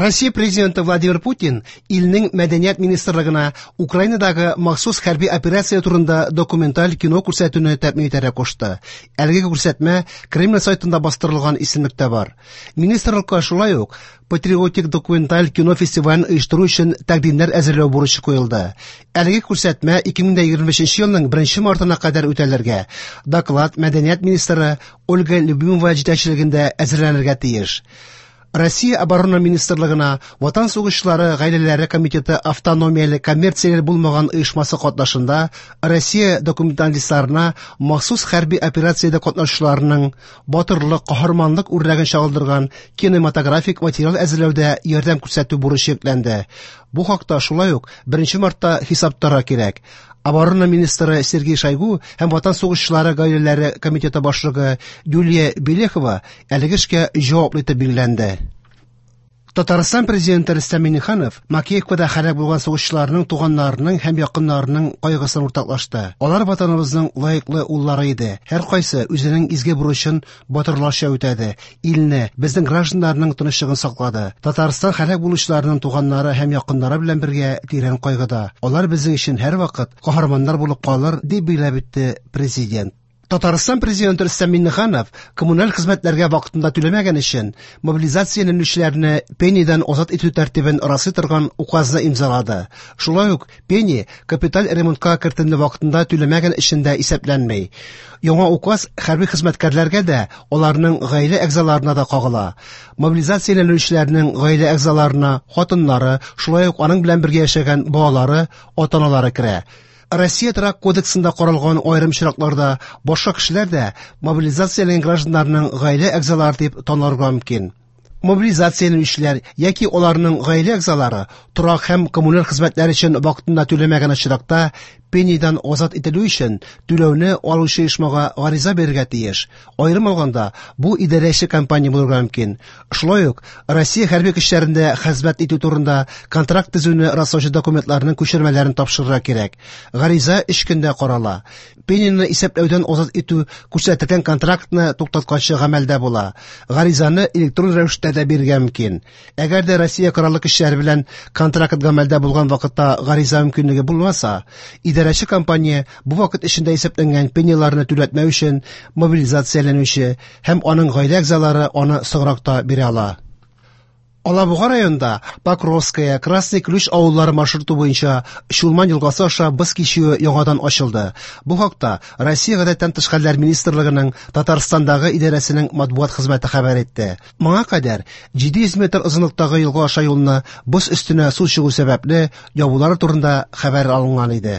Россия президенты Владимир Путин илнең мәдәният министрлыгына Украинадагы махсус хәрби операция турында документаль кино күрсәтүне тәэмин итәргә кушты. Әлеге күрсәтмә Кремль сайтында бастырылган исемлектә бар. Министрлыкка шулай ук патриотик документаль кино фестивален оештыру өчен тәкъдимнәр әзерләү бурычы куелды. Әлеге күрсәтмә 2025 елның 1 мартына кадәр үтәлергә. Доклад мәдәният министры Ольга Любимова җитәкчелегендә әзерләнергә тиеш. Россия оборона министрлыгына Ватан сугышчылары гаиләләре комитеты автономияле коммерцияле булмаган оешмасы катнашында Россия документалистларына махсус хәрби операциядә катнашучыларның батырлык, каһарманлык үрнәген чагылдырган кинематографик материал әзерләүдә ярдәм күрсәтү бурычы йөкләнде. Бу хакта шулай ук 1 мартта хисаптара кирәк. Оборона министры Сергей Шойгу һәм Ватан сугышчылары гаиләләре комитеты башлыгы Юлия Белехова әлеге эшкә җаваплы итеп билгеләнде. Татарстан президенты Рөстәм Миңнеханов Макеевкада һәлак булган сугышчыларның туганнарының һәм якыннарының кайгысын уртаклашты. Алар ватаныбызның лаеклы уллары иде. Һәр кайсы үзенең изге бурычын батырларча үтәде. Илне, безнең гражданнарның тынычлыгын саклады. Татарстан һәлак булучыларның туганнары һәм якыннары белән бергә тирән кайгыда. Алар безнең өчен һәр вакыт каһарманнар булып калыр, дип билгеләп үтте президент. Татарстан президенты Рөстәм Миңнеханов коммуналь хезмәтләргә вакытында түләмәгән өчен мобилизацияләнүчеләрне пеннидан азат итү тәртибен расый торган указны имзалады. Шулай ук пенни капиталь ремонтка кертелгән вакытында түләмәгән өчен дә исәпләнмәй. Яңа указ хәрби хезмәткәрләргә дә, аларның гаилә әгъзаларына да кагыла. Мобилизацияләнүчеләрнең гаилә әгъзаларына хатыннары, шулай ук аның белән бергә яшәгән балалары, ата-аналары керә. Россия торак кодексында каралган аерым чиракларда башка кешеләр дә мобилизацияләнгән гражданнарның гаилә әгъзалары дип танылырга мөмкин. Мобилизацияләнүчеләр яки аларның гаилә әгъзалары торак һәм коммуналь хезмәтләр өчен вакытында түләмәгән очракта пеннидан азат ителү өчен түләүне алучы оешмага гариза бирергә тиеш. Аерым алганда, бу идарәче компания булырга мөмкин. Шулай ук Россия хәрби көчләрендә хезмәт итү турында контракт төзүне раслаучы документларның күчермәләрен тапшырырга кирәк. Гариза 3 көндә карала. Пеннины исәпләүдән азат итү күрсәтелгән контрактны туктатканчы гамәлдә була. Гаризаны электрон рәвештә дә бирергә мөмкин. Әгәр дә Россия кораллы көчләре белән контракт гамәлдә булган вакытта гариза мөмкинлеге булмаса, идарәче компания бу вакыт эчендә исәпләнгән пенниларны түләтмәү өчен мобилизацияләнүче һәм аның гаилә әгъзалары аны сыгракта бирә ала. Алабуга районында Покровская, Красный Ключ авыллары маршруты буенча Чулман елгасы аша без кичүе яңадан ачылды. Бу хакта Россия гадәттән тыш хәлләр министрлыгының Татарстандагы идарәсенең матбугат хезмәте хәбәр итте. Моңа кадәр 700 метр озынлыктагы елга аша юлны боз өстенә су чыгу сәбәпле ябулары турында хәбәр алынган иде.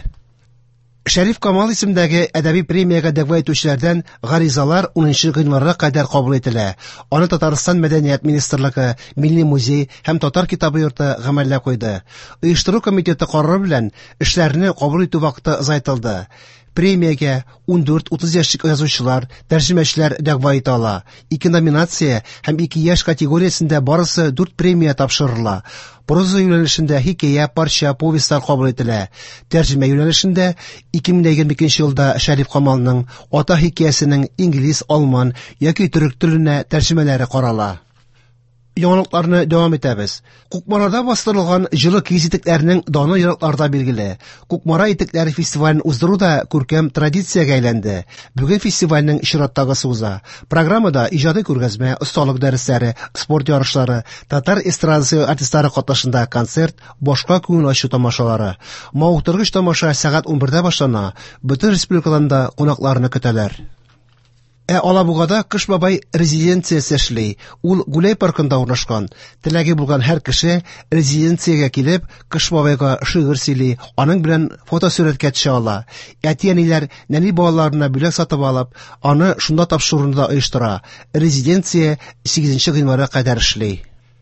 Шәриф Камал исемдәге әдәби премиягә дәгъва итүчеләрдән гаризалар 10 гыйнварга кадәр кабул ителә. Аны Татарстан мәдәният министрлыгы, Милли музей һәм Татар китабы йорты гамәлгә куйды. Оештыру комитеты карары белән эшләрне кабул итү вакыты озайтылды. Премиягә 14-30 яшьлек язучылар, тәрҗемәчеләр дәгъва итә ала. 2 номинация һәм 2 яшь категориясендә барысы 4 премия тапшырыла. Проза юнәлешендә хикәя, парча, повестьлар кабул ителә. Тәрҗемә юнәлешендә 2022 елда Шәриф Камалның Ата хикәясенең инглиз, алман яки төрек теленә тәрҗемәләре карала. Яңалыкларны дәвам итәбез. Кукмарада бастырылган җылы киез итекләрнең даны еракларда билгеле. Кукмара итекләре фестивален уздыру да күркәм традициягә әйләнде. Бүген фестивальнең чираттагысы уза. Программада иҗади күргәзмә, осталык дәресләре, спорт ярышлары, татар эстрадасы артистлары катнашында концерт, башка күңел ачу тамашалары. Мавыктыргыч тамаша сәгать 11дә башлана. Бөтен республикадан да кунакларны көтәләр. Алабугада Кыш бабай резиденциясе эшли. Ул Гүләй паркында урнашкан. Теләге булган һәр кеше резиденциягә килеп, Кыш бабайга шигырь сөйли, аның белән фотосурәткә төшә ала. Әти-әниләр нәни балаларына бүләк сатып алып, аны шунда тапшыруны да оештыра. Резиденция 8 гыйнварга кадәр эшли.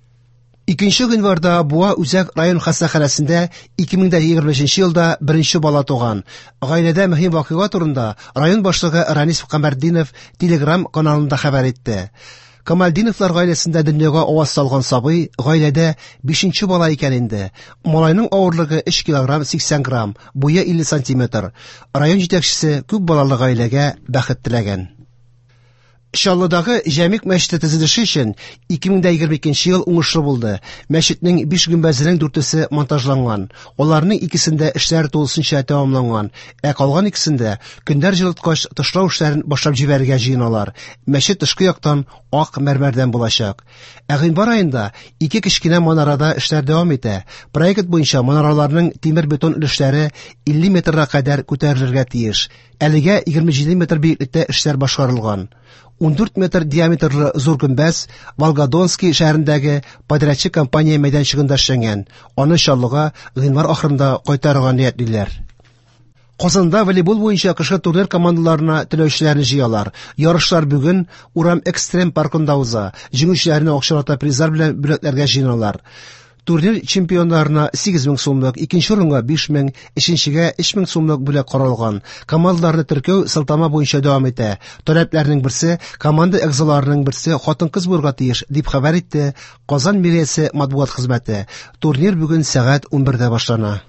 2 гыйнварда Буа үзәк район хастаханәсендә 2025 елда 1 бала туган. Гаиләдә мөһим вакыйга турында район башлыгы Ранис Камардинов Telegram каналында хәбәр итте. Камалдиновлар гаиләсендә дөньяга аваз салган сабый гаиләдә 5 бала икән инде. Малайның авырлыгы 3 кг 80 грамм, буе 50 см. Район җитәкчесе күп балалы гаиләгә бәхет теләгән. Чаллыдагы Җәмик мәчете төзелеше өчен 2022 ел уңышлы булды. Мәчетнең 5 гөмбәзенең 4-се монтажланган. Аларның икесендә эшләр тулысынча тәмамланган, ә калган икесендә көндәр җылыткач тышлау эшләрен башлап җибәрергә җыеналар. Мәчет тышкы яктан ак мәрмәрдән булачак. Ә гыйнвар аенда 2 кечкенә манарада эшләр дәвам итә. Проект буенча манараларның тимер-бетон өлешләре 50 метрга кадәр күтәрелергә тиеш. Әлегә 27 метр биеклектә эшләр башкарылган. 14 метр диаметрлы зур гөмбәз Волгодонский шәһәрендәге подрядчы компания мәйданчыгында эшләнгән. Аны Чаллыга гыйнвар ахырында кайтарырга ниятлиләр. Казанда волейбол буенча кышкы турнир командаларына теләүчеләрне җыялар. Ярышлар бүген Урам Экстрем паркында уза. Җиңүчеләрне акчалата призлар белән бүләкләргә җыйналар. Турнир чемпионнарына 8000 сумлык, икенче урынга 5000, өченчегә 3000 сумлык бүләк каралган. Командаларны теркәү сылтама буенча дәвам итә. Таләпләрнең берсе команда әгъзаларының берсе хатын-кыз булырга тиеш, дип хәбәр итте Казан мэриясе матбугат хезмәте. Турнир бүген сәгать 11дә башлана.